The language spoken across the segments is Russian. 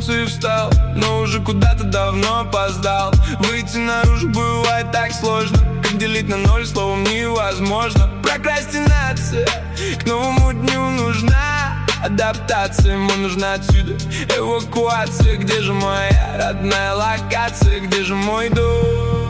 улице и встал, но уже куда-то давно опоздал. Выйти наружу бывает так сложно, как делить на ноль словом невозможно. Прокрастинация к новому дню нужна, адаптация, ему нужна отсюда эвакуация. Где же моя родная локация, где же мой дом?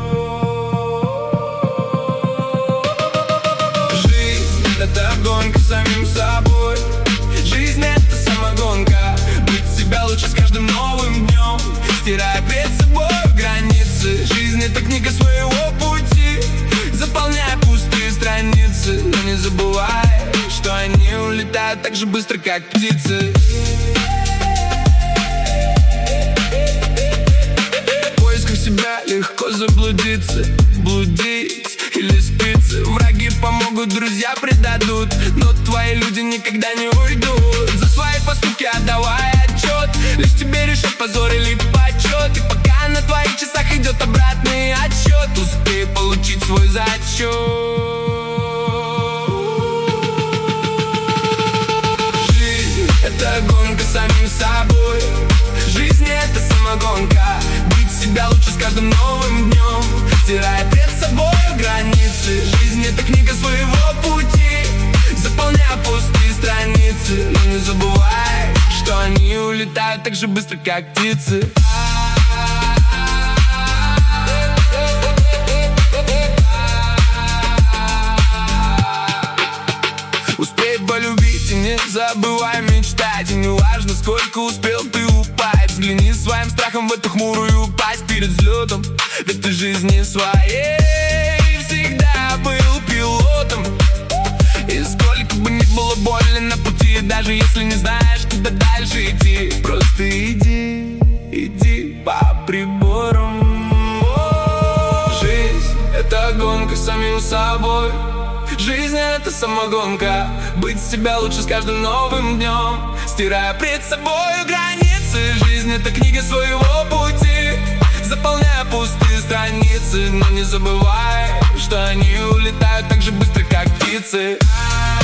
Жизнь — это гонка с самим собой. Жизнь — это самогонка. Быть себя лучше с каждым новым днем, стирая пред собой границы. Жизнь — это книга своего пути, заполняя пустые страницы. Но не забывай, что они улетают так же быстро, как птицы. В поисках себя легко заблудиться, блудить или спиться. Враги помогут, друзья предадут, но твои люди никогда не уйдут. За свои поступки отдавай отчет, лишь тебе решат позор или почет. И пока на твоих часах идет обратный отсчет, успей получить свой зачет. Жизнь — это гонка с самим собой. Жизнь — это самогонка. Быть себя лучше с каждым новым днем, стирая пред собой границы. Жизнь — это книга своего пути, заполняя пустые страницы. Но не забывай, что они улетают так же быстро, как птицы. Успей полюбить и не забывай мечтать. И не важно, сколько успел ты упасть, взгляни своим страхом в эту хмурую пасть перед взлетом в этой жизни своей. Всегда был пилотом, и сколько бы ни было больно на пути, даже если не знаешь, куда дальше идти, просто иди, иди по приборам. Жизнь — это гонка с самим собой. Жизнь — это самогонка. Быть себя лучше с каждым новым днем, стирая пред собой границы. Жизнь — это книга своего пути, заполняя пустые страницы. Но не забывай, что они улетают так же быстро, как птицы.